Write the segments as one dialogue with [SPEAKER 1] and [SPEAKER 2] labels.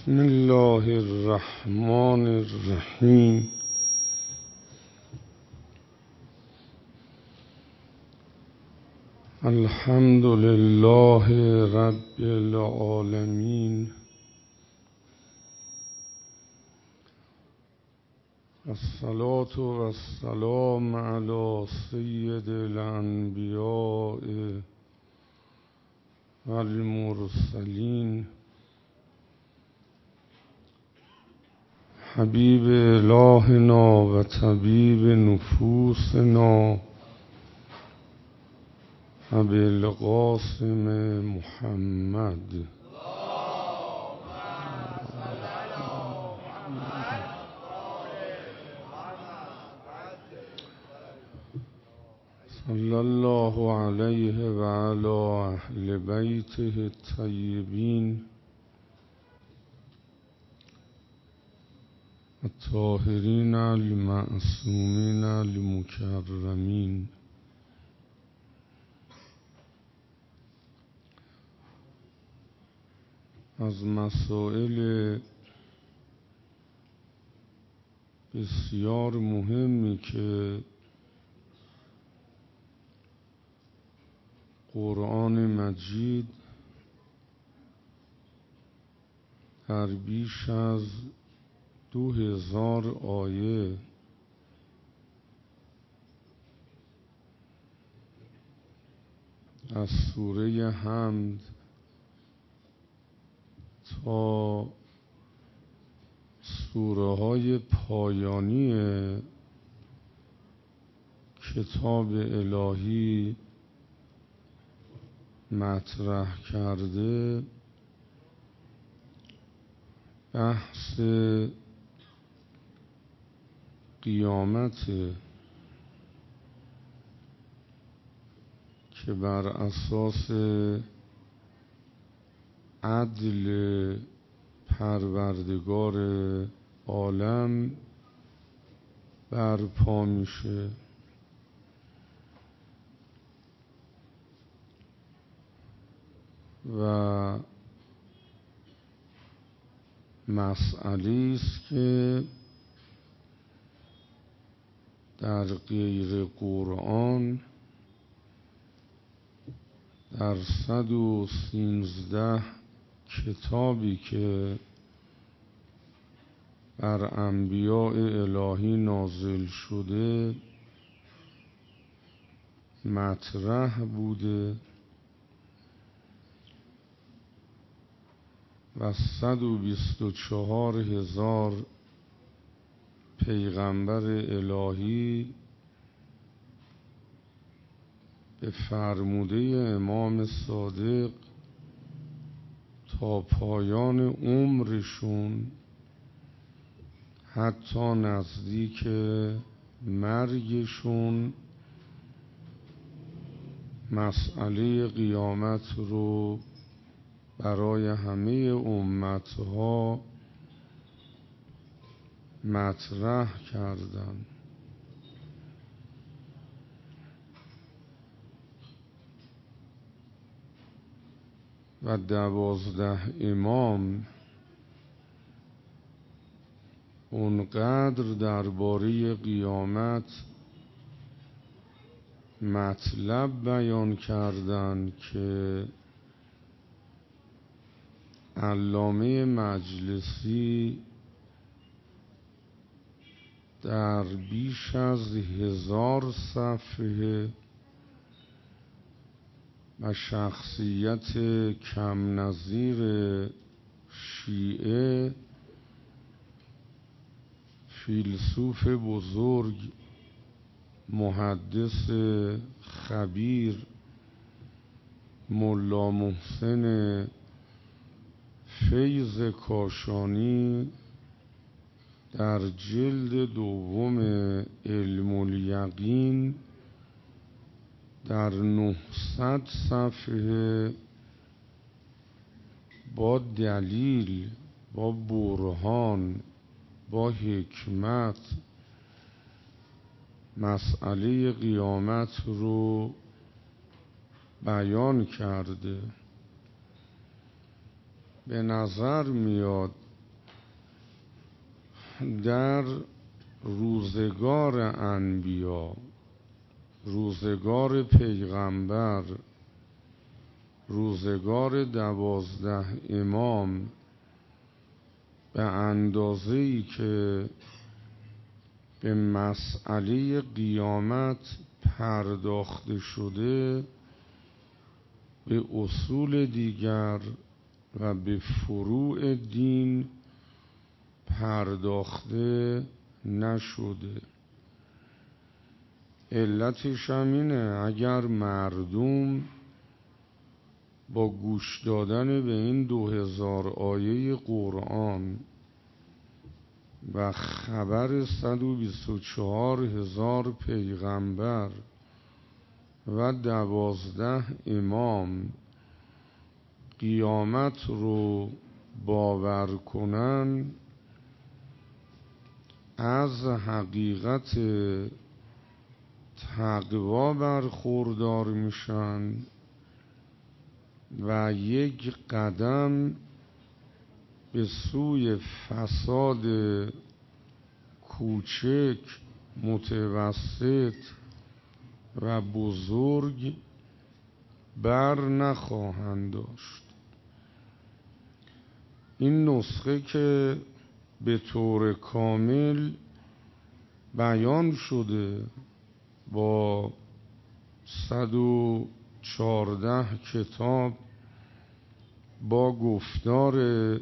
[SPEAKER 1] بسم الله الرحمن الرحیم. الحمد لله رب العالمین، الصلاة والسلام علی سید الانبیاء والمرسلین، حبیب الهنا و طبیب نفوسنا ابوالقاسم محمد. صلی الله علیه و علی اهل بیته الطیبین الطاهرین المعصومین المکرمین. از مسائل بسیار مهمی که قرآن مجید در بیش از 2000 آیه از سوره حمد تا سوره های پایانی کتاب الهی مطرح کرده، بحث قیامت که بر اساس عدل پروردگار عالم برپا میشه و مسئله است که در غیر قرآن در 113 کتابی که بر انبیاء الهی نازل شده مطرح بوده و 124,000 پیغمبر الهی به فرموده امام صادق تا پایان عمرشون حتی نزدیک مرگشون مسئله قیامت رو برای همه امتها مطرح کردن و 12 امام اونقدر درباره قیامت مطلب بیان کردند که علامه مجلسی در بیش از 1000 صفحه و شخصیت کم نظیر شیعه، فیلسوف بزرگ، محدث خبیر، ملا محسن فیض کاشانی در جلد دوم علم الیقین در 900 صفحه با دلیل، با برهان، با حکمت مسئله قیامت رو بیان کرده. به نظر میاد در روزگار انبیا، روزگار پیغمبر، روزگار 12 امام به اندازه‌ای که به مسئله قیامت پرداخته شده، به اصول دیگر و به فروع دین پرداخته نشده. علتش هم اینه اگر مردم با گوش دادن به این 2000 آیه قرآن و خبر 124,000 پیغمبر و 12 امام قیامت رو باور کنن، از حقیقت تقوا برخوردار میشن و یک قدم به سوی فساد کوچک، متوسط و بزرگ بر نخواهند داشت. این نسخه که به طور کامل بیان شده با 114 کتاب، با گفتار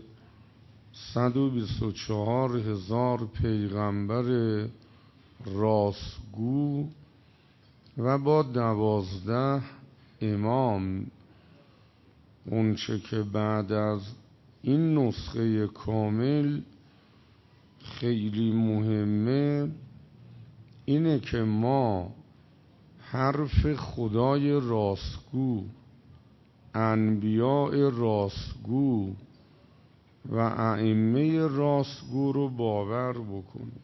[SPEAKER 1] 124,000 پیغمبر راستگو و با 12 امام، اونچه که بعد از این نسخه کامل خیلی مهمه اینه که ما حرف خدای راستگو، انبیاء راستگو و ائمه راستگو رو باور بکنیم.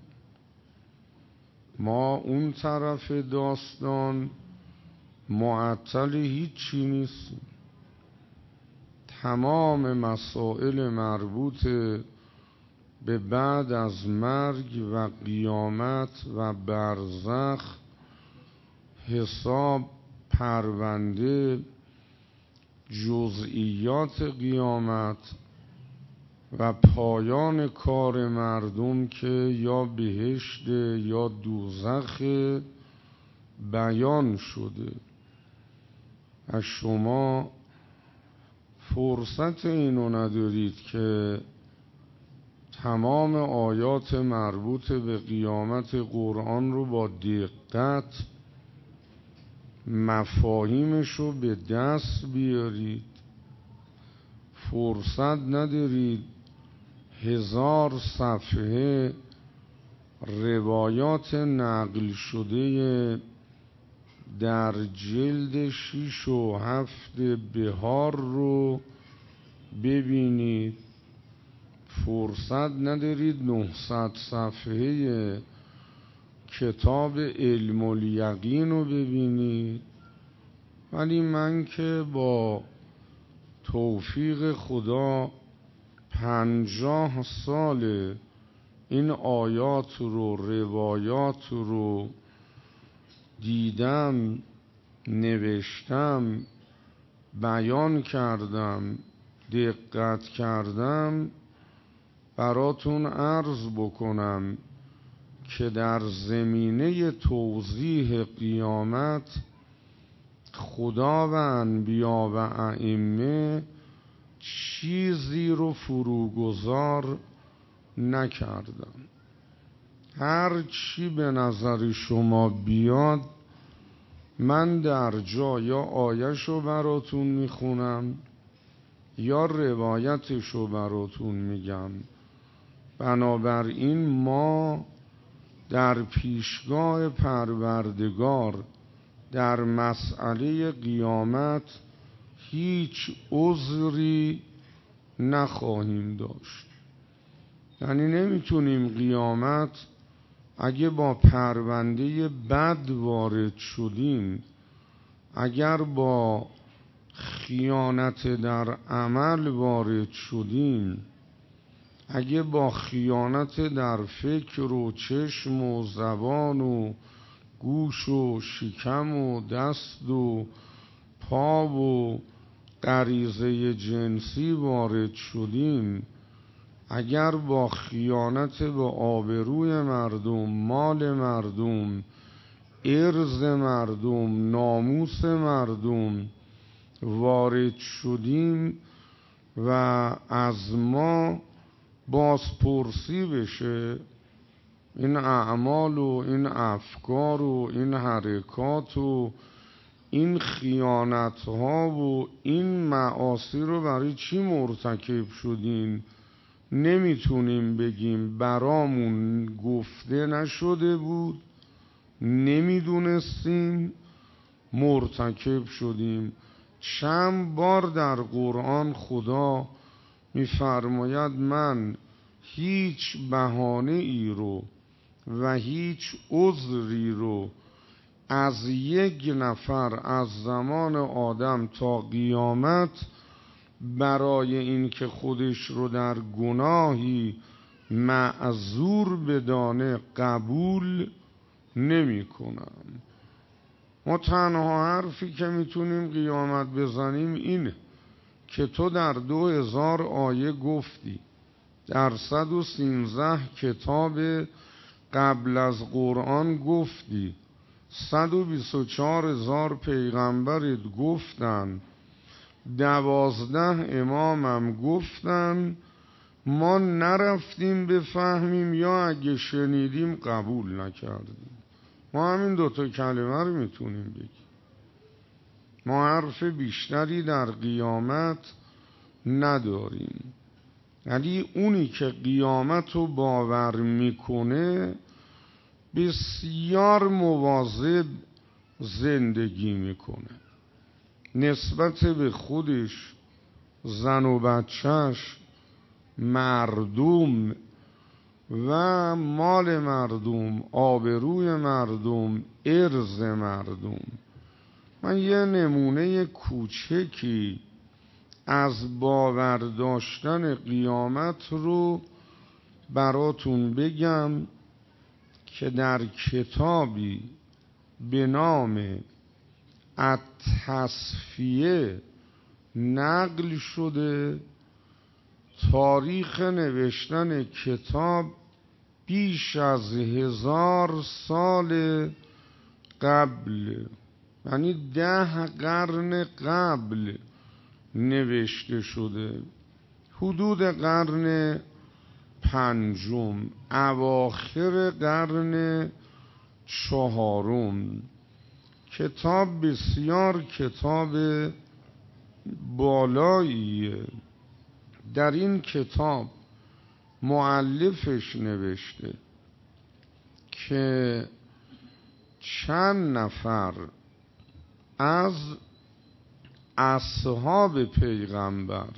[SPEAKER 1] ما اون طرف داستان معطل هیچی نیستیم. تمام مسائل مربوط به بعد از مرگ و قیامت و برزخ، حساب، پرونده، جزئیات قیامت و پایان کار مردم که یا بهشت یا دوزخ بیان شده. و شما فرصت اینو ندارید که تمام آیات مربوط به قیامت قرآن رو با دقت مفاهیمش رو به دست بیارید. فرصت ندارید 1000 صفحه روایات نقل شده در جلد 6 و 7 بهار رو ببینید. فرصت ندارید 900 صفحه کتاب علم الیقین رو ببینید. ولی من که با توفیق خدا 50 سال این آیات رو، روایات رو دیدم، نوشتم، بیان کردم، دقت کردم، براتون عرض بکنم که در زمینه توضیح قیامت خدا و انبیا و ائمه چیزی رو فروگذار نکردن. هر چی به نظر شما بیاد من در جا یا آیه‌شو براتون میخونم یا روایتشو براتون میگم. بنابراین ما در پیشگاه پروردگار در مسئله قیامت هیچ عذری نخواهیم داشت. یعنی نمیتونیم قیامت اگه با پرونده بد وارد شدیم، اگر با خیانت در عمل وارد شدیم، اگه با خیانت در فکر و چشم و زبان و گوش و شکم و دست و پا و غریزه جنسی وارد شدیم، اگر با خیانت به آبروی مردم، مال مردم، عرض مردم، ناموس مردم وارد شدیم و از ما بازپرسی بشه، این اعمال و این افکار و این حرکات و این خیانت ها و این معاصی رو برای چی مرتکب شدین، نمیتونیم بگیم، برامون گفته نشده بود، نمیدونستیم، مرتکب شدیم. چند بار در قرآن خدا میفرماید من هیچ بهانه ای رو و هیچ عذری رو از یک نفر از زمان آدم تا قیامت برای این که خودش رو در گناهی معذور بدانه قبول نمی کنم. ما تنها حرفی که میتونیم قیامت بزنیم اینه که تو در 2000 آیه گفتی، در 113 کتاب قبل از قرآن گفتی، 124,000 پیغمبرت گفتن، 12 امامم گفتن، ما نرفتیم بفهمیم یا اگه شنیدیم قبول نکردیم. ما همین دوتا کلمه رو میتونیم بگیم. ما حرف بیشتری در قیامت نداریم. ولی اونی که قیامت رو باور میکنه بسیار مواظب زندگی میکنه، نسبت به خودش، زن و بچهش، مردم و مال مردم، آبروی مردم، عرض مردم. من یه نمونه کوچکی از باور داشتن قیامت رو براتون بگم که در کتابی به نام التصفیه نقل شده. تاریخ نوشتن کتاب بیش از 1000 سال قبل، یعنی 10 قرن قبل نوشته شده، حدود قرن 5، اواخر قرن 4. کتاب بسیار کتاب بالاییه. در این کتاب مؤلفش نوشته که چند نفر از اصحاب پیغمبر،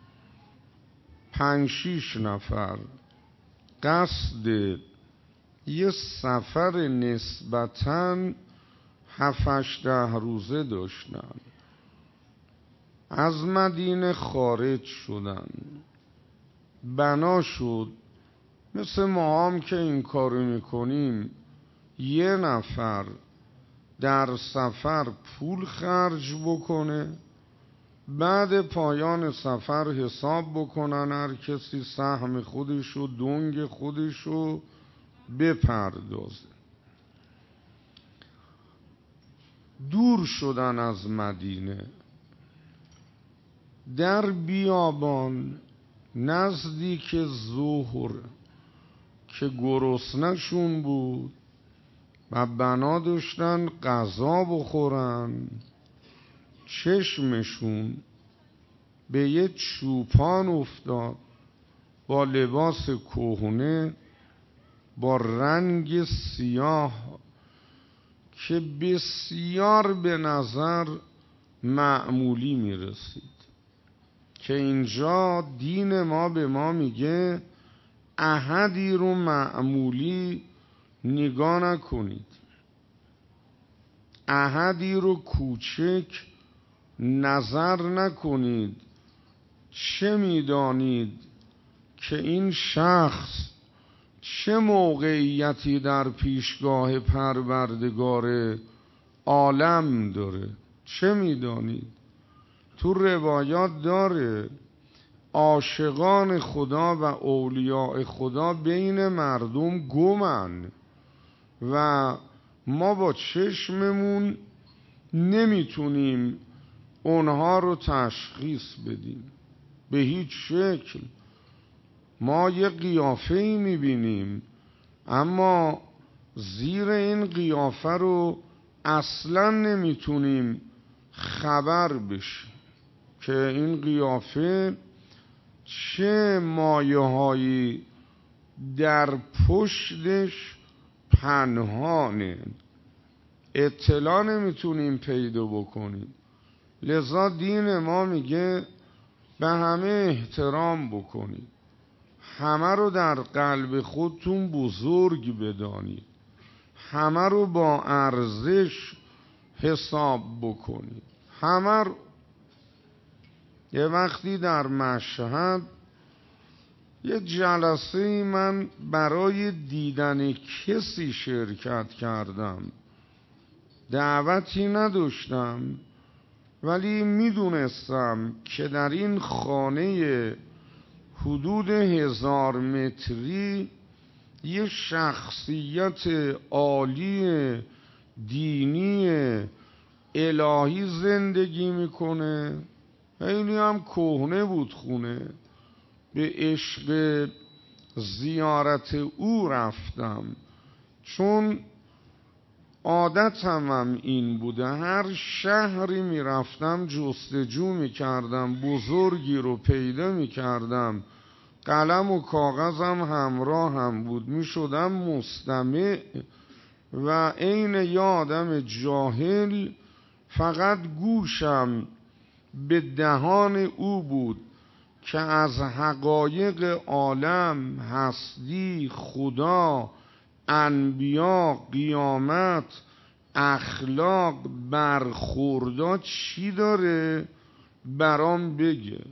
[SPEAKER 1] 5-6 نفر قصد یه سفر نسبتاً 7-8 روزه داشتن، از مدینه خارج شدن. بنا شد مثل ما هم که این کارو میکنیم، یه نفر در سفر پول خرج بکنه، بعد پایان سفر حساب بکنن، هر کسی سهم خودشو، دنگ خودشو بپردازه. دور شدن از مدینه، در بیابان نزدیک ظهر که گرسنه‌شون بود و بنا داشتن غذا بخورن، چشمشون به یه چوپان افتاد با لباس کهنه، با رنگ سیاه که بسیار به نظر معمولی میرسید. که اینجا دین ما به ما میگه احدی رو معمولی نگاه نکنید، احدی رو کوچک نظر نکنید. چه میدانید که این شخص چه موقعیتی در پیشگاه پروردگار عالم داره. چه میدانید؟ تو روایات داره عاشقان خدا و اولیاء خدا بین مردم گمن و ما با چشممون نمیتونیم اونها رو تشخیص بدیم به هیچ شکل. ما یه قیافه‌ای میبینیم اما زیر این قیافه رو اصلا نمیتونیم خبر بشیم که این قیافه چه مایه‌هایی در پشتش پنهانه. اطلاع نمیتونیم پیدا بکنیم. لذا دین ما میگه به همه احترام بکنید، همه رو در قلب خودتون بزرگ بدانید، همه رو با ارزش حساب بکنید. همه رو. یه وقتی در مشهد یه جلسه من برای دیدن کسی شرکت کردم، دعوتی نداشتم ولی میدونستم که در این خانه حدود 1000 متری یه شخصیت عالی دینی الهی زندگی میکنه. خیلی هم کهنه بود خونه. به عشق زیارت او رفتم چون عادتم این بوده. هر شهری میرفتم جستجو میکردم، بزرگی رو پیدا میکردم، قلم و کاغذم همراه هم بود، میشدم مستمع و عین یه آدم جاهل فقط گوشم به دهان او بود که از حقایق عالم، هستی، خدا، انبیا، قیامت، اخلاق، برخوردات چی داره برام بگه.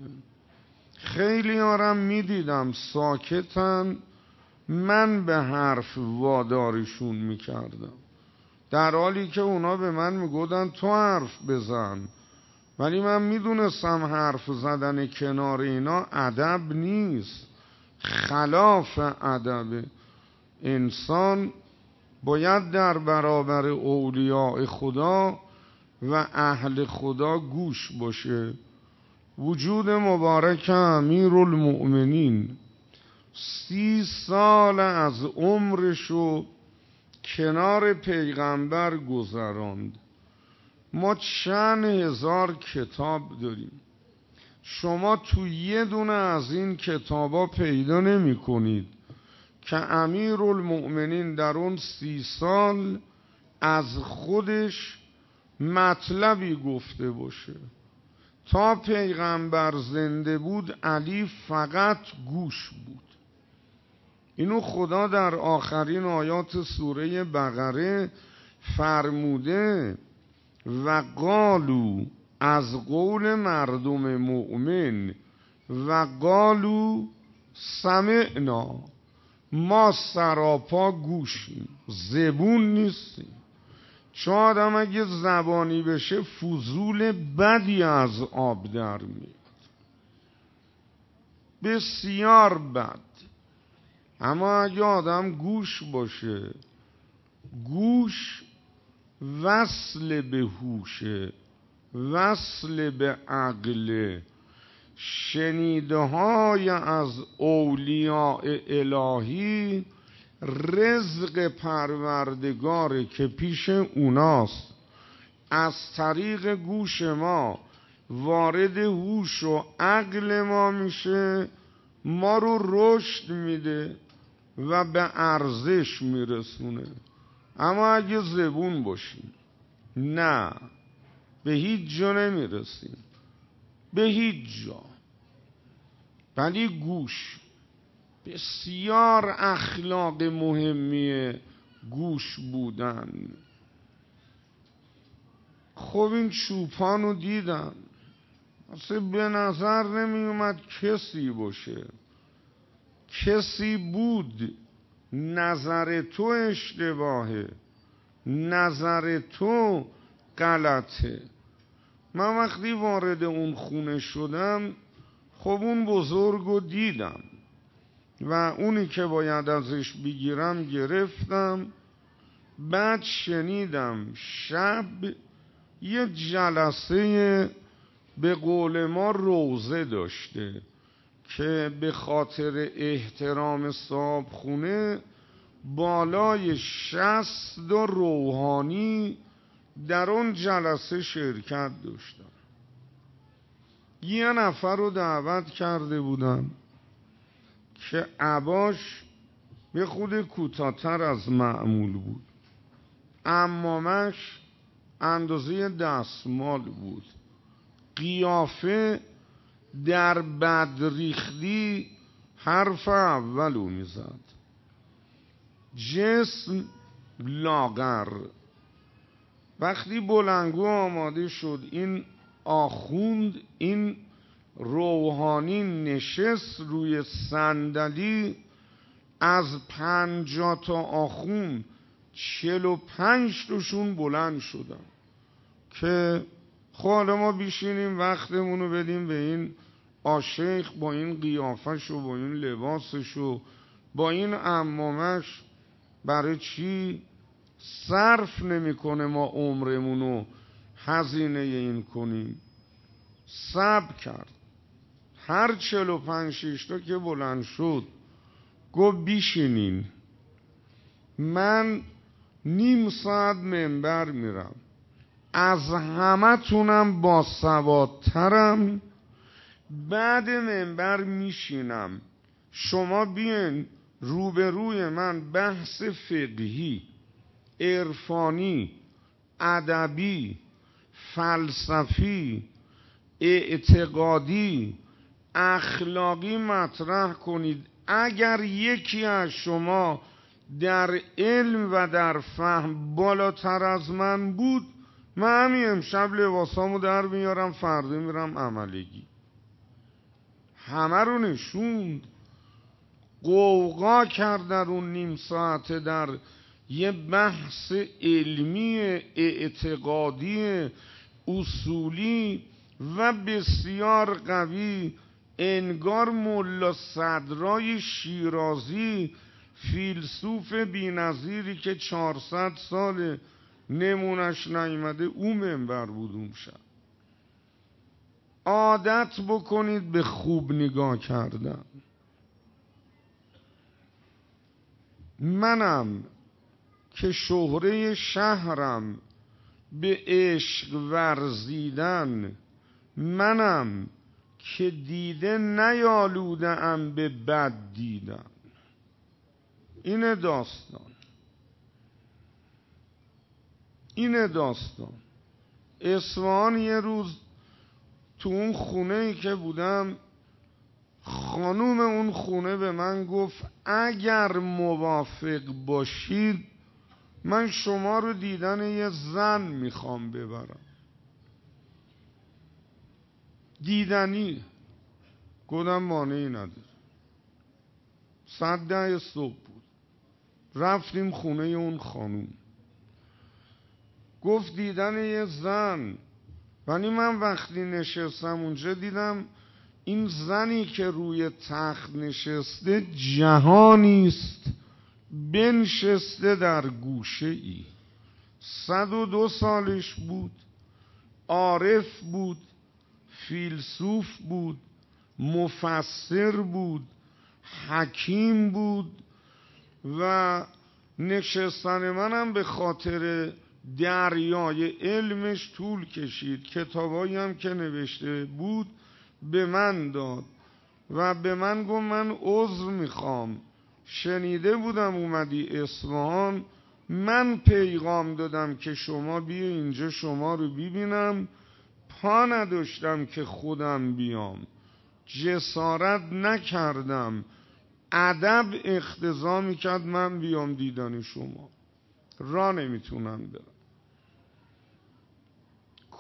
[SPEAKER 1] خیلی آرم میدیدم ساکتن، من به حرف وادارشون میکردم در حالی که اونا به من میگودن تو حرف بزن، ولی من میدونستم حرف زدن کنار اینا ادب نیست، خلاف ادب. انسان باید در برابر اولیاء خدا و اهل خدا گوش باشه. وجود مبارک امیرالمؤمنین 30 سال از عمرشو کنار پیغمبر گذراند. ما چند هزار کتاب داریم، شما تو یه دونه از این کتابا پیدا نمی کنید که امیرالمؤمنین در اون 30 سال از خودش مطلبی گفته باشه. تا پیغمبر زنده بود علی فقط گوش بود. اینو خدا در آخرین آیات سوره بقره فرموده و قالو، از قول مردم مؤمن، و قالو سمعنا، ما سراپا گوشیم، زبون نیستیم. چون آدم اگه زبانی بشه فضول بدی از آب در میاد، بسیار بد. اما اگه آدم گوش باشه، گوش وصل به هوشه، وصل به عقل، شنیده های از اولیاء الهی رزق پروردگاره که پیش اوناست، از طریق گوش ما وارد هوش و عقل ما میشه، ما رو رشد میده و به ارزش میرسونه. اما اگه زبون باشیم نه، به هیچ جا نمیرسیم، به هیچ جا. ولی گوش بسیار اخلاق مهمیه، گوش بودن. خب این چوپانو دیدم، اصلا به نظر نمی اومد کسی باشه. کسی بود نظر تو اشتباهه، نظر تو غلطه. من وقتی وارد اون خونه شدم خب اون بزرگو دیدم و اونی که باید ازش بگیرم گرفتم. بعد شنیدم شب یه جلسه به قول ما روزه داشته که به خاطر احترام صاحب خونه بالای 60 روحانی در اون جلسه شرکت داشتن. یه نفر رو دعوت کرده بودم که عباش به خود کوتاه‌تر از معمول بود، عمامش اندازه دستمال بود، قیافه در بدریختی حرف اولو میزد، جسم لاغر. وقتی بلنگو آماده شد این آخوند، این روحانی نشست روی صندلی، از 50 تا آخوند 45 تاشون بلند شدن که حالا ما بیشینیم وقتمونو بدیم به این آشیخ با این قیافش و با این لباسش و با این عمامش. برای چی صرف نمیکنه ما عمرمونو هزینه این کنیم؟ صبر کرد. هر 45 تا که بلند شد گفت بیشینین، من نیم ساعت منبر میرم، از همه تونم با سوادترم، بعد منبر میشینم، شما بیاین روبروی من بحث فقهی، عرفانی، ادبی، فلسفی، اعتقادی، اخلاقی مطرح کنید. اگر یکی از شما در علم و در فهم بالاتر از من بود، من همین امشب لباسامو در میارم، فردا میرم عملگی. همه رو نشوند، قوقا کرد در اون نیم ساعته در یه بحث علمی، اعتقادی، اصولی و بسیار قوی. انگار ملا صدرای شیرازی، فیلسوف بی‌نظیری که 400 سال نمونش نیامده، او منبر بود اون شب. عادت بکنید به خوب نگاه کردن. منم که شهره شهرم به عشق ورزیدن، منم که دیده نیالوده ام به بد دیدن. این داستان اصفهان. یه روز تو اون خونه‌ای که بودم، خانوم اون خونه به من گفت اگر موافق باشید من شما رو دیدن یه زن میخوام ببرم. دیدنی. گفتم مانعی نداره. 10:10 صبح بود، رفتیم خونه اون خانوم. گفت دیدن یه زن. ولی من وقتی نشستم اونجا دیدم این زنی که روی تخت نشسته جهانیست بنشسته در گوشه ای. 102 سالش بود، عارف بود، فیلسوف بود، مفسر بود، حکیم بود. و نشستن منم به خاطر دریای علمش طول کشید. کتابایی هم که نوشته بود به من داد و به من گفت من عذر میخوام، شنیده بودم اومدی اصفهان، من پیغام دادم که شما بیا اینجا شما رو ببینم، پا نداشتم که خودم بیام، جسارت نکردم، ادب اقتضا میکرد من بیام دیدن شما، راه نمیتونم برم.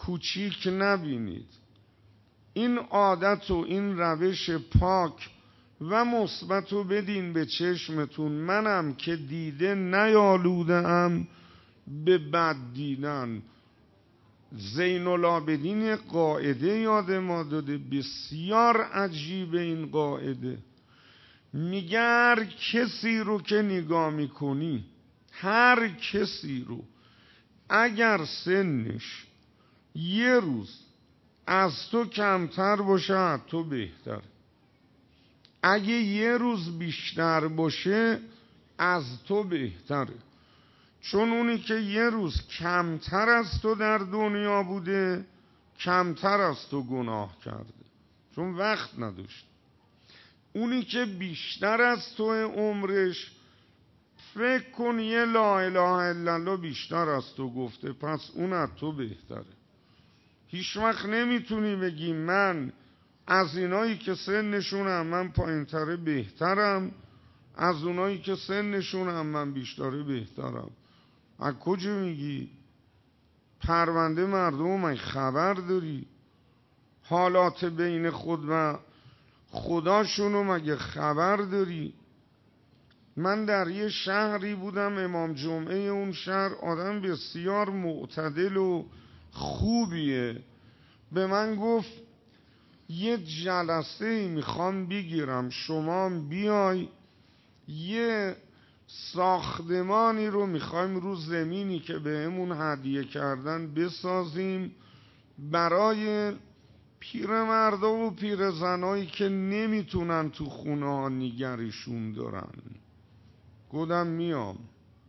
[SPEAKER 1] کوچیک نبینید. این عادت و این روش پاک و مثبتو بدین به چشمتون، منم که دیده نیالودم به بد دیدن. زین العابدین قاعده یاد ما داده، بسیار عجیبه این قاعده. میگه هر کسی رو که نگاه میکنی، هر کسی رو، اگر سنش یه روز از تو کمتر باشه از تو بهتر، اگه یه روز بیشتر باشه از تو بهتره. چون اونی که یه روز کمتر از تو در دنیا بوده کمتر از تو گناه کرده، چون وقت نداشت. اونی که بیشتر از تو عمرش، فکر کن یه لا اله الا الله بیشتر از تو گفته، پس اون از تو بهتره. هیچ وقت نمیتونی بگی من از اینایی که سنشونم من پایینتره بهترم، از اونایی که سنشونم من بیشتره بهترم. از کجا میگی؟ پرونده مردم مگه خبر داری؟ حالات بین خود و خداشونو مگه خبر داری؟ من در یه شهری بودم، امام جمعه اون شهر آدم بسیار معتدل و خوبیه، به من گفت یه جلسه میخوام بگیرم، شما بیای یه ساختمانی رو میخوایم رو زمینی که بهمون هدیه کردن بسازیم برای پیرمردا و پیرزنایی که نمیتونن تو خونه ها نگریشون دارن. گفتم میام.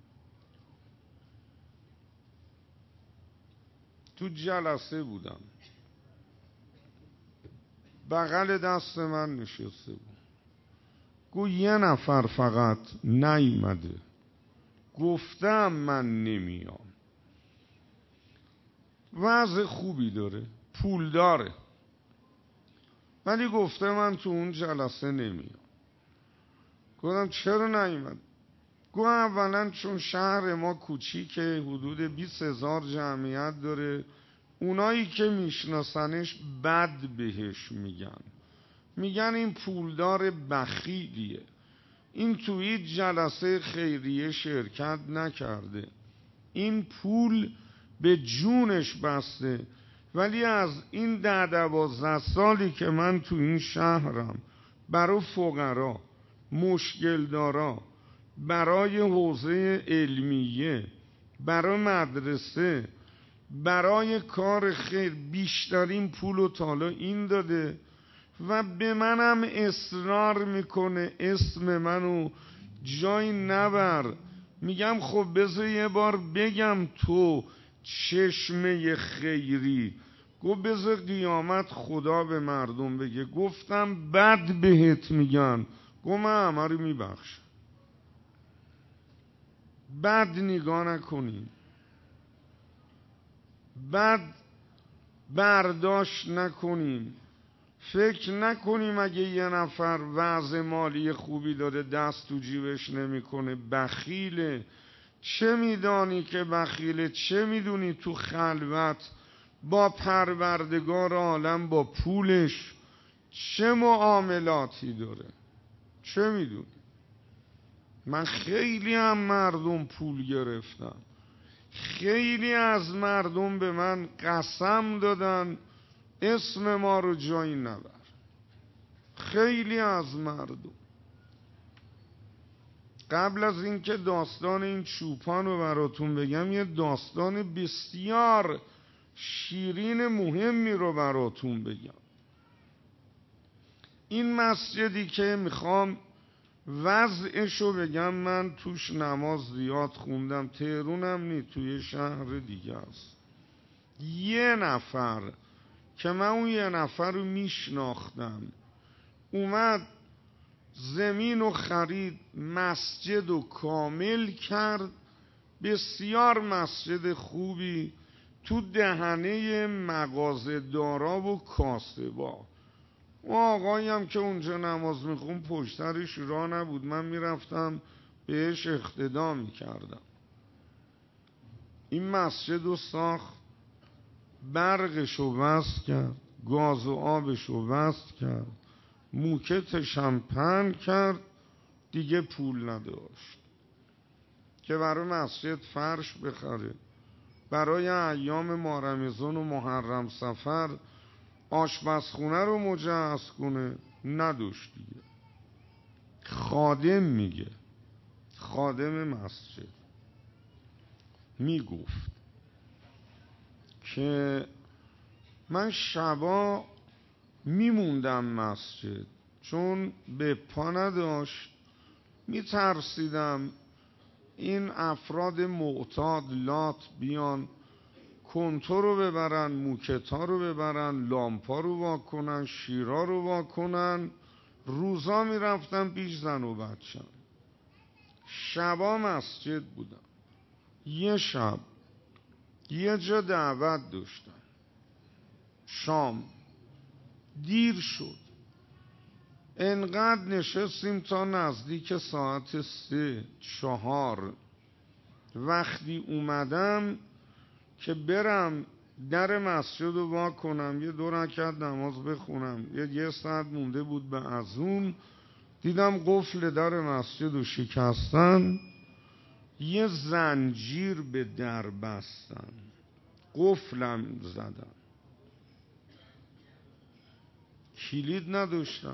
[SPEAKER 1] تو جلسه بودم، بغل دست من نشسته بود، گفت یه نفر فقط نیومده، گفتم من نمیام. وضع خوبی داره، پول داره، ولی گفته من تو اون جلسه نمیام. گفتم چرا نیومد؟ گفت اولا چون شهر ما کوچیکه، حدود 20,000 جمعیت داره، اونایی که میشناسنش بد بهش میگن این پولدار بخیلیه، این توی هیچ جلسه خیریه شرکت نکرده، این پول به جونش بسته. ولی از این 10-12 سالی که من تو این شهرم، برای فقرا، مشکل دارا، برای حوزه علمیه، برای مدرسه، برای کار خیر، بیشترین پول و تالا این داده و به منم اصرار میکنه اسم منو جای نبر. میگم خب بذار یه بار بگم تو چشمه خیری. گفت بذار قیامت خدا به مردم بگه. گفتم بد بهت میگن. گفت من همه رو میبخشم. بد نگاه نکنیم، بد برداشت نکنیم، فکر نکنیم اگه یه نفر وضع مالی خوبی داره دست تو جیبش نمیکنه بخیله. چه میدانی که بخیله؟ چه میدونی تو خلوت با پروردگار عالم با پولش چه معاملاتی داره؟ چه میدونی؟ من خیلی هم مردم پول گرفتم، خیلی از مردم به من قسم دادن اسم ما رو جایی نبر. خیلی از مردم. قبل از اینکه داستان این چوپان رو براتون بگم، یه داستان بسیار شیرین مهمی رو براتون بگم. این مسجدی که میخوام وضعشو بگم، من توش نماز زیاد خوندم، تهرونم نی، توی شهر دیگه است. یه نفر که من اون یه نفر رو میشناختم اومد زمین و خرید، مسجد و کامل کرد، بسیار مسجد خوبی تو دهنه مغازه دارا و کاسبا. و آقایی هم که اونجا نماز میخون پشترش راه نبود، من میرفتم بهش اقتدا میکردم. این مسجد رو ساخت، برقش رو وصل کرد، گاز و آبش رو وصل کرد، موکتشم پهن کرد، دیگه پول نداشت که برای مسجد فرش بخره، برای ایام ماه رمضان و محرم سفر آشپزخونه رو مجهز کنه، نداشت دیگه. خادم میگه، خادم مسجد میگفت که من شبا میموندم مسجد، چون به پا نداشت، میترسیدم این افراد معتاد لات بیان کنتور رو ببرن، موکتا رو ببرن، لامپا رو واکنن، شیرا رو واکنن. روزا میرفتم پیش زن و بچم، شبا مسجد بودم. یه شب یه جا دعوت داشتم، شام دیر شد، انقدر نشستیم تا نزدیک ساعت 3-4. وقتی اومدم که برم در مسجد رو وا کنم، یه 2 رکعت نماز بخونم، یه ساعت مونده بود به اذان، دیدم قفل در مسجد رو شکستن، یه زنجیر به در بستن، قفلم زدن، کلید نداشتم،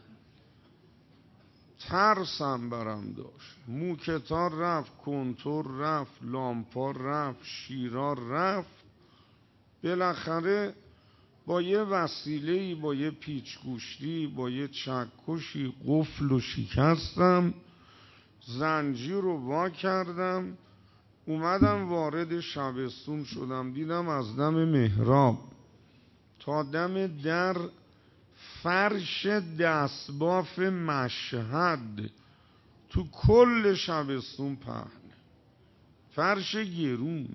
[SPEAKER 1] ترسم برم داشت. موکتا رفت، کنتور رفت، لامپا رفت، شیرا رفت. بالاخره با یه وسیله‌ای، با یه پیچگوشتی، با یه چکشی قفل رو شکستم، زنجیر رو وا کردم، اومدم وارد شبستون شدم. دیدم از دم محراب تا دم در فرش دستباف مشهد تو کل شبستون پهنه، فرش گرون.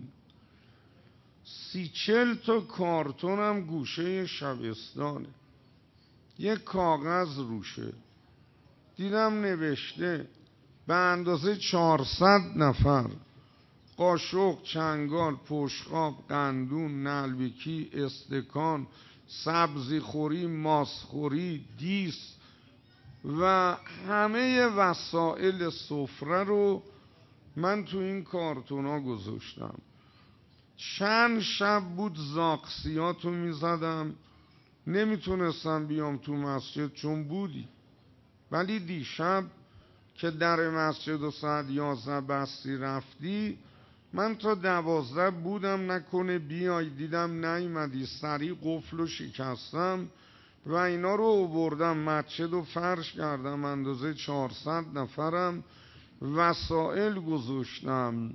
[SPEAKER 1] 30-40 تا کارتون هم گوشه شبستانه، یه کاغذ روشه، دیدم نوشته به اندازه 400 نفر، قاشق، چنگال، پشقاب، قندون، نلبکی، استکان، سبزی خوری، ماست خوری، دیس و همه وسایل سفره رو من تو این کارتونا گذاشتم. چند شب بود زاقسیاتو میزدم، نمیتونستم بیام تو مسجد چون بودی. ولی دیشب که در مسجد و ساعت 11 بستی رفتی، من تا 12 بودم، نکنه بیای، دیدم نیومدی، سریع قفل و شکستم و اینا رو آوردم مسجد و فرش کردم، اندازه 400 نفرم، وسایل گذاشتم.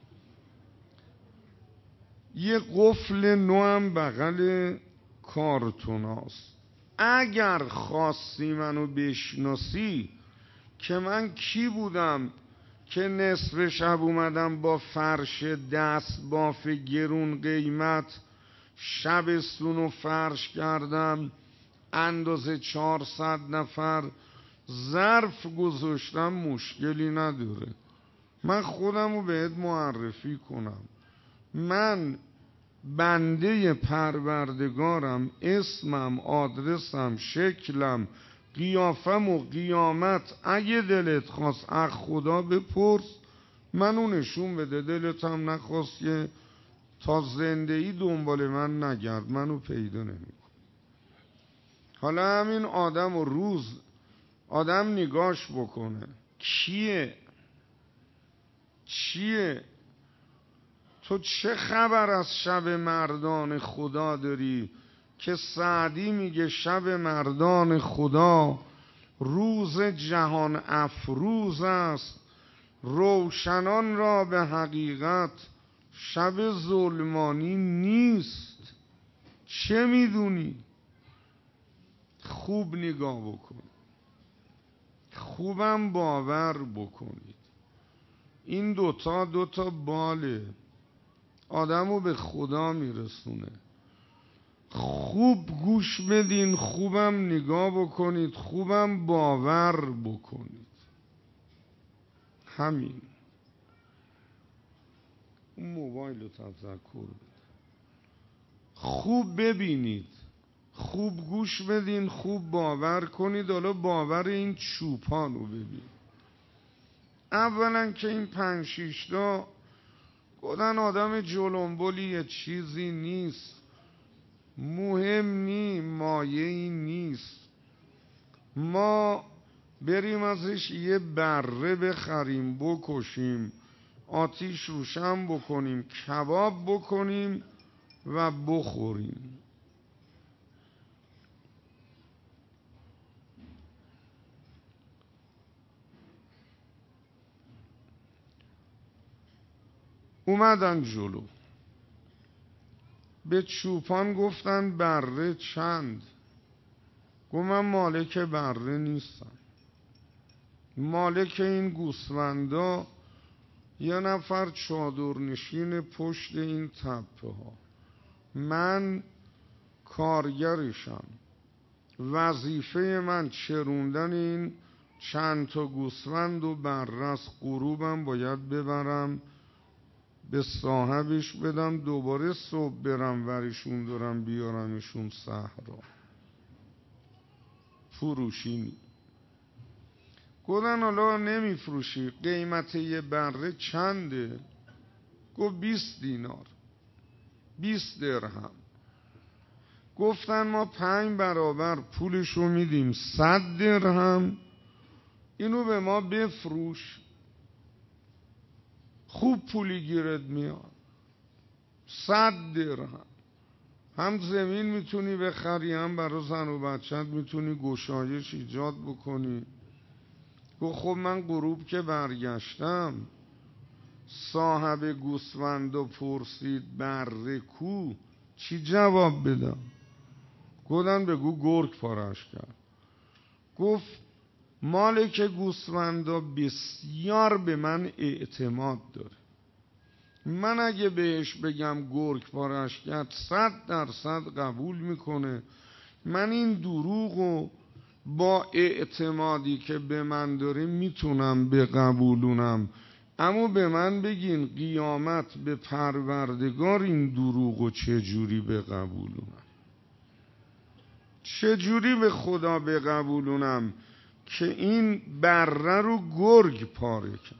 [SPEAKER 1] یه قفل نوام بغل کارتوناست. اگر خواستی منو بشناسی که من کی بودم که نصف شب اومدم با فرش دست باف گرون قیمت شبستون و فرش کردم، اندازه 400 نفر، ظرف گذاشتم، مشکلی نداره. من خودم رو بهت معرفی کنم، من بنده پروردگارم، اسمم، آدرسم، شکلم، قیافم و قیامت. اگه دلت خواست از خدا بپرس، منو نشون بده. دلت هم نخواست که تا زنده ای دنبال من نگرد، منو پیدا نمی‌کنی. حالا همین آدم و روز آدم نگاش بکنه، چیه؟ تو چه خبر از شب مردان خدا داری که سعدی میگه شب مردان خدا روز جهان افروز است، روشنان را به حقیقت شب ظلمانی نیست. چه میدونی؟ خوب نگاه بکن، خوبم باور بکنید. این دوتا باله، آدمو به خدا میرسونه. خوب گوش بدین، خوبم نگاه بکنید، خوبم باور بکنید. همین. اون موبایل رو تذکر بده. خوب ببینید، خوب گوش بدین، خوب باور کنید. حالا باور این چوپان رو ببین. اولا که این 5-6 تا گفتن آدم جلنبولی چیزی نیست، مهم نی، مایه‌ای نیست. ما بریم ازش یه بره بخریم، بکشیم، آتیش روشن بکنیم، کباب بکنیم و بخوریم. اومدن جلو، به چوپان گفتن بره چند؟ گفت من مالک بره نیستم، مالک این گوسفندا یه نفر چادرنشین پشت این تپه ها، من کارگرشم، وظیفه من چروندن این چند تا گوسفند و بره است. غروبم باید ببرم به صاحبش بدم، دوباره صبح برم ورشون دارم بیارمشون صحرا. فروشی گفتن حالا نمیفروشی، قیمت یه بره چنده؟ گفت 20 دینار، 20 درهم. گفتن ما 5 برابر پولشو میدیم 100 درهم، اینو به ما بفروش، خوب پولی گیرت میاد. 100 درهم. هم زمین میتونی بخری، هم برای زن و بچت میتونی گشایش ایجاد بکنی. گفت خب من غروب که برگشتم، صاحب گوسفند و پرسید بره کو، چی جواب بدم؟ گفتن بگو گرگ پارش کرد. گفت مالک گوسفندا بسیار به من اعتماد داره، من اگه بهش بگم گرگ پارش کرد 100% قبول میکنه. من این دروغو با اعتمادی که به من داره میتونم بقبولونم، اما به من بگین قیامت به پروردگار این دروغو چجوری بقبولونم؟ چجوری به خدا بقبولونم که این بره رو گرگ پاره کرد؟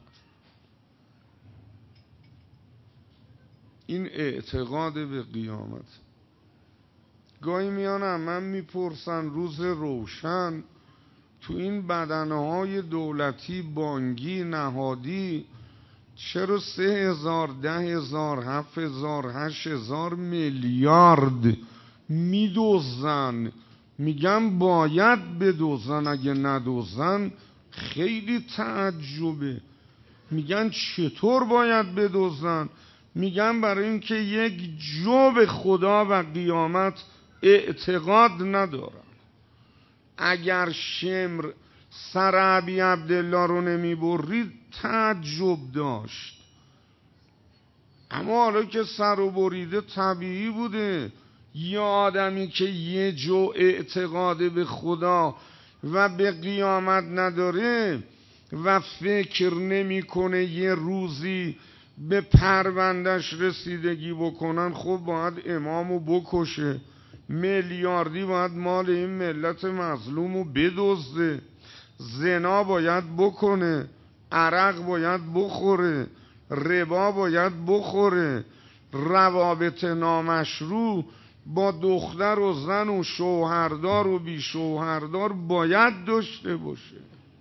[SPEAKER 1] این اعتقاد به قیامت. گاهی میانم من میپرسن روز روشن تو این بدنهای دولتی، بانکی، نهادی چرا 3000 10,000 7,000 8,000 میلیارد میدوزن؟ میگم باید بدوزن، اگه ندوزن خیلی تعجبه. میگن چطور باید بدوزن؟ میگن برای اینکه یک جو به خدا و قیامت اعتقاد ندارن. اگر شمر سر ابی عبدالله رو نمی برید تعجب داشت، اما حالا که سر رو بریده طبیعی بوده. یه آدمی که یه جو اعتقاد به خدا و به قیامت نداره و فکر نمیکنه یه روزی به پروندش رسیدگی بکنن، خب باید امامو بکشه، میلیاردی باید مال این ملت مظلومو بدزده، زنا باید بکنه، عرق باید بخوره، ربا باید بخوره، روابط نامشروع با دختر و زن و شوهردار و بی شوهردار باید داشته باشه.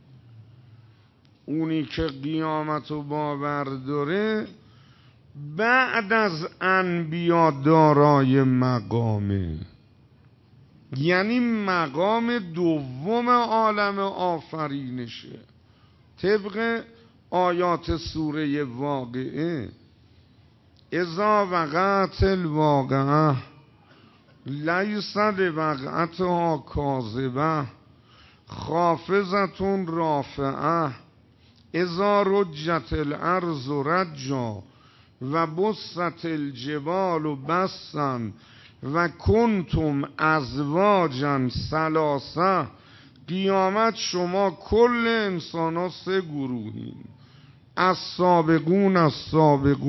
[SPEAKER 1] اونی که قیامت و باور داره بعد از انبیا دارای مقامه، یعنی مقام دوم عالم آفرینشه. طبق آیات سوره واقعه، اذا وقعت الواقعه لیس لوقعتها کاذبه خافضة رافعه اذا رجت الارض رجا و بست الجبال بسا و کنتم ازواجا ثلاثه. قیامت شما کل انسان ها 3 گروهین: السابقون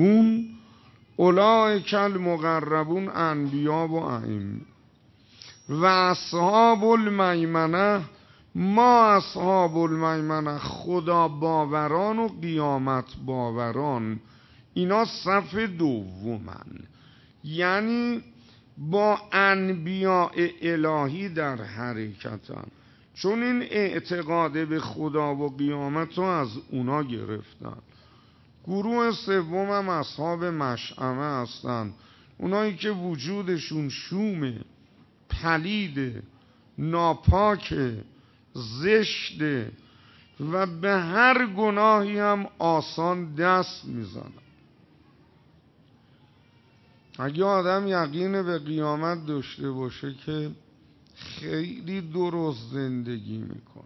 [SPEAKER 1] السابقون اولئک المقربون انبیا و ائمه و اصحاب المیمنه، ما اصحاب المیمنه، خدا باوران و قیامت باوران، اینا صف دومن، یعنی با انبیاء الهی در حرکتن، چون این اعتقاد به خدا و قیامت رو از اونا گرفتن. گروه سوم هم اصحاب مشأمه هستن، اونایی که وجودشون شومه، پلیده، ناپاکه، زشته و به هر گناهی هم آسان دست میزنن. اگه آدم یقین به قیامت داشته باشه که خیلی درست زندگی میکن،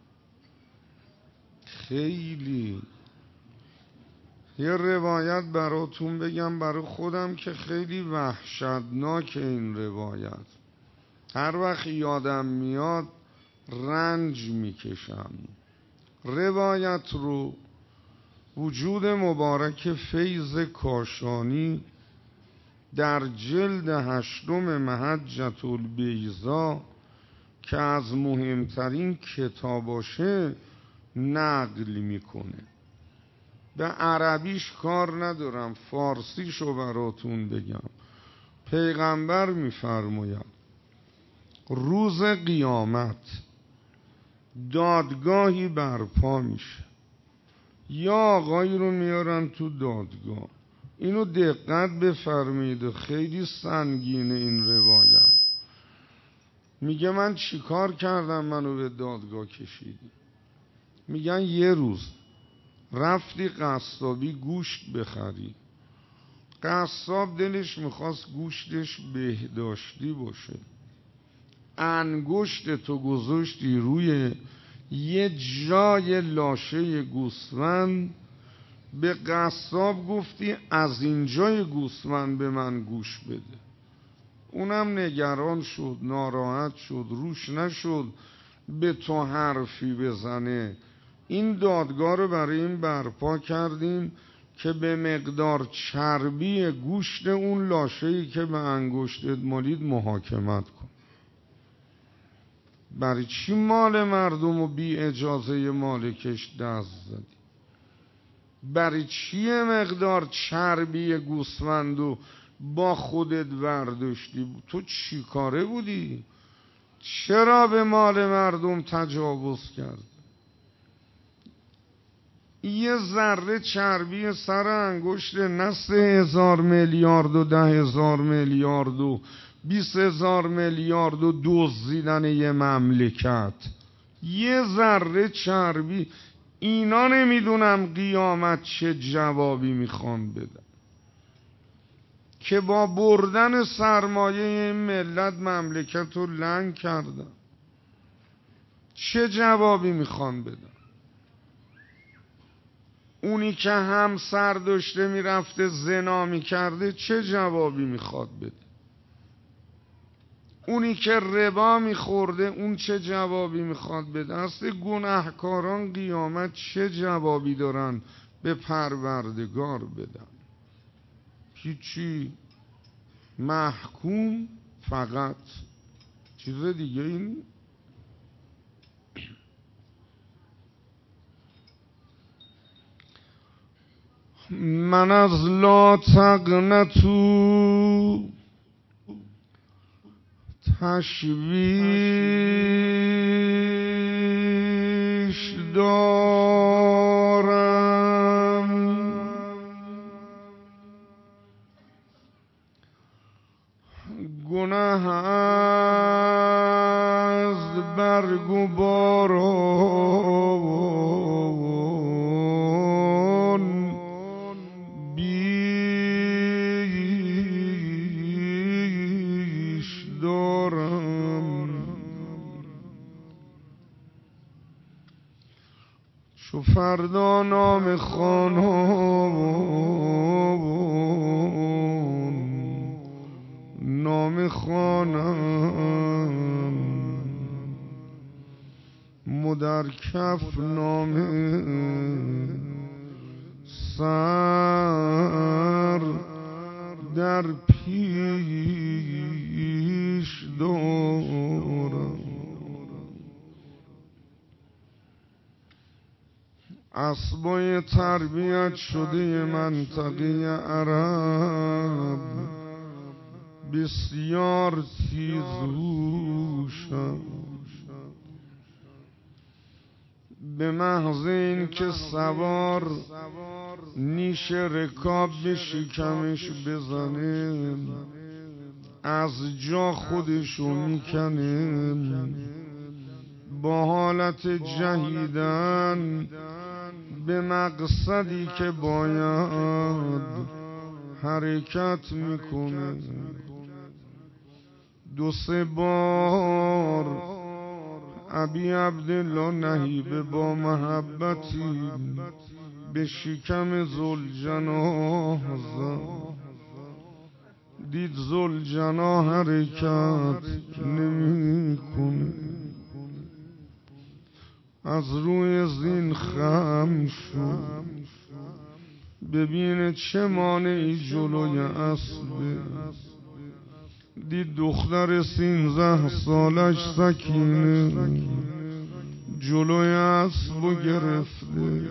[SPEAKER 1] خیلی. یه روایت براتون بگم برای خودم که خیلی وحشتناک این روایت، هر وقت یادم میاد رنج میکشم. روایت رو وجود مبارک فیض کاشانی در جلد 8 محجة البیضا که از مهمترین کتاباشه نقل میکنه. به عربیش کار ندارم، فارسیشو براتون بگم. پیغمبر میفرماید روز قیامت دادگاهی برپا میشه، یا آقایی رو میارن تو دادگاه. اینو دقت بفرمایید، خیلی سنگینه این روایت. میگه من چیکار کردم منو به دادگاه کشیدی؟ میگن یه روز رفتی قصابی گوشت بخری، قصاب دلش میخواست گوشتش بهداشتی باشه، انگشت تو گذاشتی روی یه جای لاشه گوسفند، به قصاب گفتی از این جای گوسفند به من گوش بده. اونم نگران شد، ناراحت شد، روش نشد به تو حرفی بزنه. این دادگاه رو برای این برپا کردیم که به مقدار چربی گوشت اون لاشه‌ای که به انگشتت مالید محاکمت کن. برای چی مال مردم و بی اجازه مالکش دست زدی؟ برای چی مقدار چربی گوسفندو با خودت ورداشتی؟ تو چی کاره بودی؟ چرا به مال مردم تجاوز کرد؟ یه ذره چربی سر انگشت، نه 3,000 میلیارد و 10,000 میلیارد و 20,000 میلیارد و دزدیدن یه مملکت، یه ذره چربی. اینا نمیدونم قیامت چه جوابی میخوان بدن که با بردن سرمایه این ملت مملکت رو لنگ کردن. چه جوابی میخوان بدن؟ اونی که همسر داشته میرفته زنا میکرده چه جوابی میخواد بده؟ اونی که ربا میخورده اون چه جوابی میخواد بده؟ اصل گناهکاران قیامت چه جوابی دارن به پروردگار بدن؟ هیچی. محکوم فقط، چیز دیگه این. من از لا تقنطوا تشویش دارم، گناه از برگ و باران بیش دارم. چو فردا نام خانم نام خانم مدرکف نام سر در پیش دارم. اسبای تربیت شده منطقه عرب بسیار تیزهوشم. به محض این که سوار نیش رکاب به شکمش بزنه از جا خودشو میکنه، با حالت جهیدن به مقصدی که باید حرکت میکنه. 2-3 بار ابی عبدالله نهیبه با محبتی به شکم ذوالجناح زد. دید ذوالجناح حرکت نمیکنه، از روی زین خم شد ببینه چه مانعی جلوی اسبه. دید دختر 13 سالش سکینه جلوی اسبو گرفته،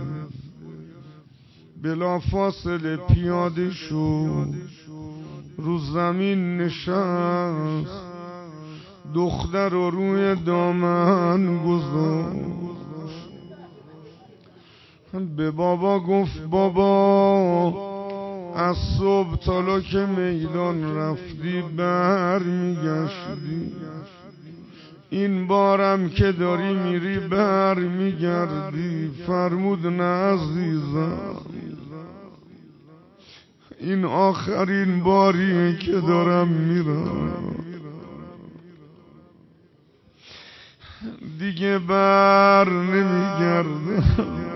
[SPEAKER 1] بلافاصله پیاده شد، رو زمین نشست، دختر رو روی دامن گذاشت. به بابا گفت بابا از صبح تالا که میدان رفتی بر میگشتی، این بارم که داری میری بر میگردی. فرمود نه عزیزم، این آخرین باریه که دارم میرم، دیگه بر نمیگردم.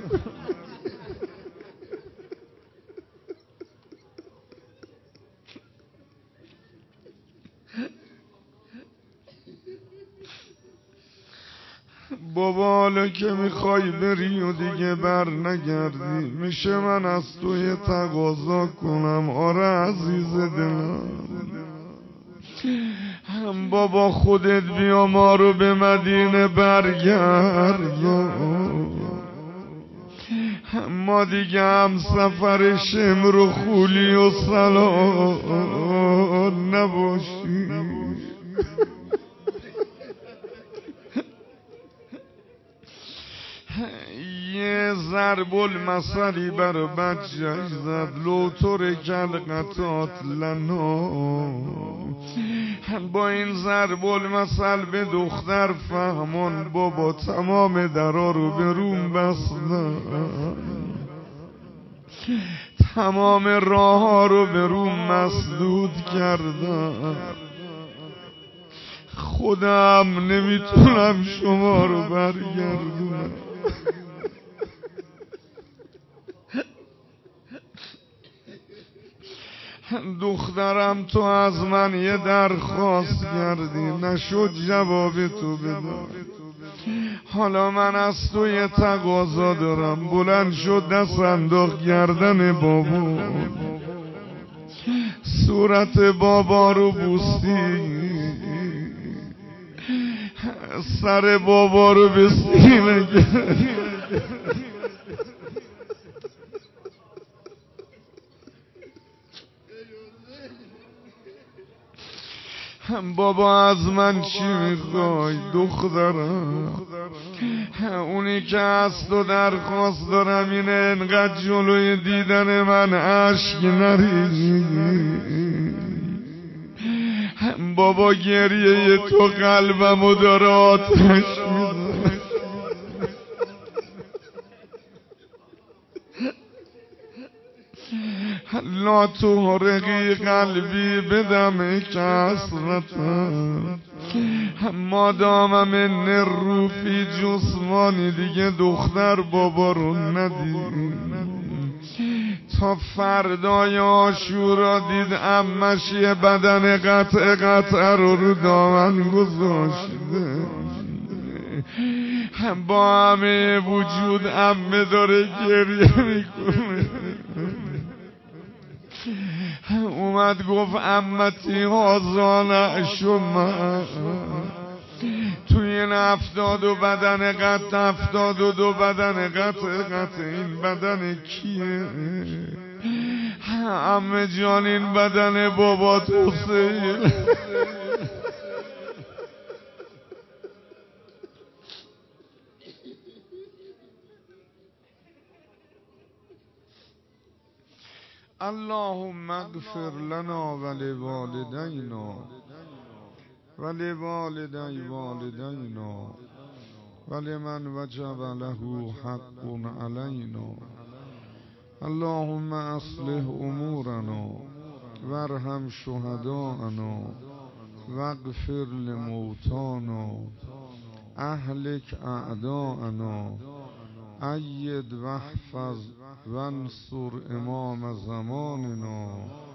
[SPEAKER 1] بابا حالا که میخوای بری و دیگه بر نگردی، میشه من از تو یه تقاضا کنم؟ آره عزیز دلم. بابا خودت بیا ما رو به مدینه برگردون، ما دیگه هم سفر شمر و خولی و سلام نباشیم. یه ضرب المثلی بر بچه‌اش زد، لو ترک القطات لنا. با این ضرب المثل به دختر فهمون بابا تمام درا رو به روم بستن، تمام راه ها رو به روم مسدود کردن. خودم نمیتونم شما رو برگردونم. دخترم تو از من یه درخواست کردی، نشد جواب تو بدم. حالا من از تو یه تقاضا دارم. بلند شد دست انداخت گردن بابا، صورت بابا رو بوسی، سر بابا رو به سینه گرفت. بابا از من چی میخوای دخترم؟ اونی که از تو درخواست دارم اینه انقدر جلوی دیدن من اشک نریزی. بابا گریه تو قلبمو داره آتش میزنه. لا تحرقی قلبی بدم کسرتا، مادام من رو فی جسمانی. دیگه دختر بابا رو ندید. تا فردای عاشورا دید عمش یه بدن قطع رو دامن گذاشته، با همه وجود عمه داره گریه میکنه. اومد گفت عمتی هازانه شما، توی بین 70 بدن قط 72 بدن قط این بدن کیه؟ عمه جان این بدن بابا توسه. اللهم اغفر لنا ولوالدينا ولوالدي والدينا ولمن وجب له حق علينا. اللهم اصلح امورنا وارحم شهداءنا واغفر لموتانا اهلك اعداءنا أيد واحفظ وانصر امام زماننا